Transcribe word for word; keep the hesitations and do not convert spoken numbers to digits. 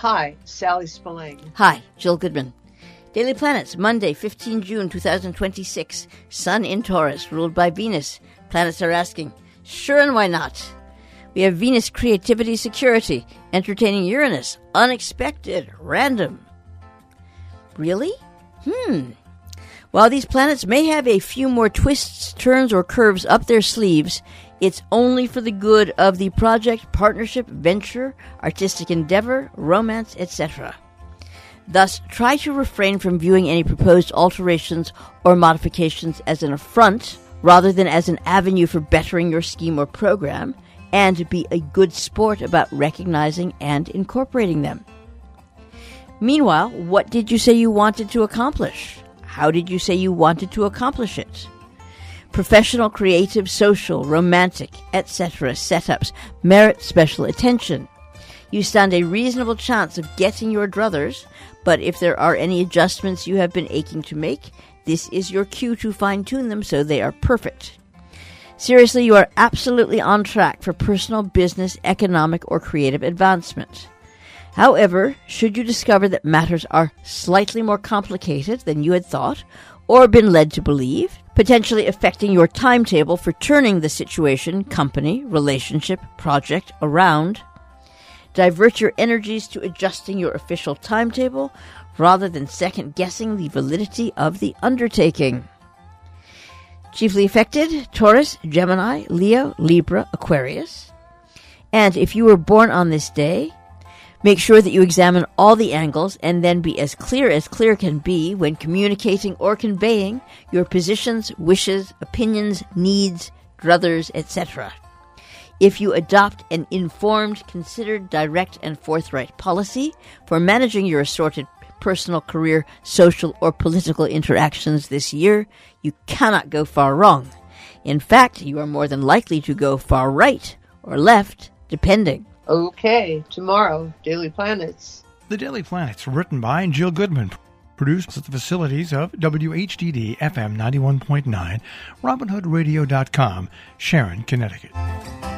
Hi, Sally Spillane. Hi, Jill Goodman. Daily Planets, Monday, the fifteenth of June, twenty twenty-six. Sun in Taurus, ruled by Venus. Planets are asking, sure and why not? We have Venus, creativity, security. Entertaining Uranus, unexpected, random. Really? Hmm. While these planets may have a few more twists, turns, or curves up their sleeves, it's only for the good of the project, partnership, venture, artistic endeavor, romance, et cetera. Thus, try to refrain from viewing any proposed alterations or modifications as an affront, rather than as an avenue for bettering your scheme or program, and be a good sport about recognizing and incorporating them. Meanwhile, what did you say you wanted to accomplish? How did you say you wanted to accomplish it? Professional, creative, social, romantic, et cetera setups merit special attention. You stand a reasonable chance of getting your druthers, but if there are any adjustments you have been aching to make, this is your cue to fine-tune them so they are perfect. Seriously, you are absolutely on track for personal, business, economic, or creative advancement. However, should you discover that matters are slightly more complicated than you had thought, or been led to believe, potentially affecting your timetable for turning the situation, company, relationship, project around, divert your energies to adjusting your official timetable rather than second-guessing the validity of the undertaking. Chiefly affected, Taurus, Gemini, Leo, Libra, Aquarius. And if you were born on this day, make sure that you examine all the angles and then be as clear as clear can be when communicating or conveying your positions, wishes, opinions, needs, druthers, et cetera. If you adopt an informed, considered, direct, and forthright policy for managing your assorted personal, career, social, or political interactions this year, you cannot go far wrong. In fact, you are more than likely to go far right or left, depending. Okay, tomorrow, Daily Planets. The Daily Planets, written by Jill Goodman, produced at the facilities of W H D D F M ninety-one point nine, Robin Hood Radio dot com, Sharon, Connecticut.